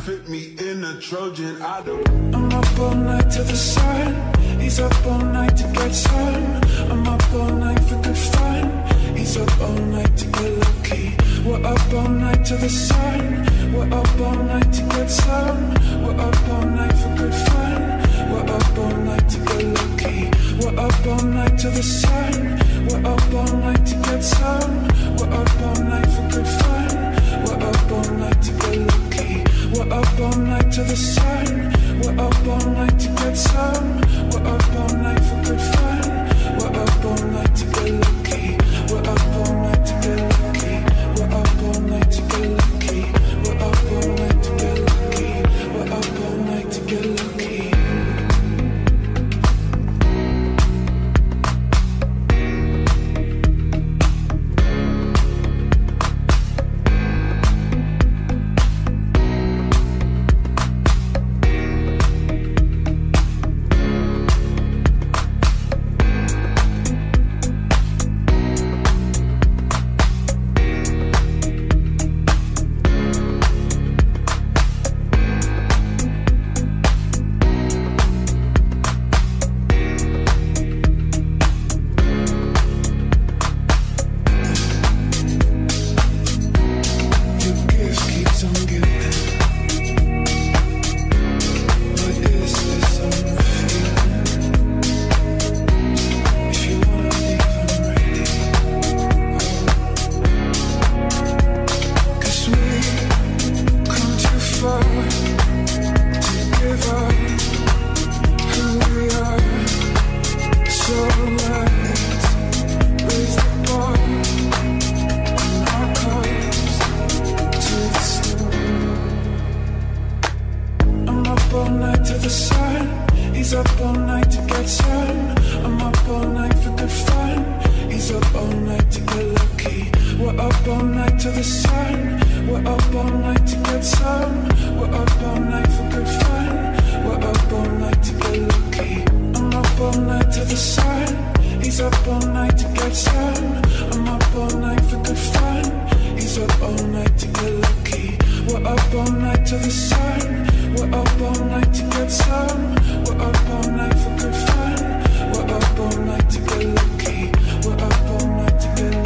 fit me in a Trojan. I don't. I'm up all night to the sun. He's up all night to get some. I'm up all night for good fun. He's up all night to get lucky. We're up all night to the sun. We're up all night to get some. We're up all night for good fun. We're up all night to get lucky. We're up all night to the sun. We're up all night to get some. We're up all night for good fun. We're up all night to get lucky. We're up all night to the sun. We're up all night to get some. We're up all night for good fun. We're up all night to get lucky. We're up all night to get lucky. We're up all night to get lucky. We're up all night to get lucky. We're up all night to get lucky. He's up all night to get some. I'm up all night for good fun. He's up all night to get lucky. We're up all night to the sun. We're up all night to get some. We're up all night for good fun. We're up all night to get lucky. We're up all night to get lucky.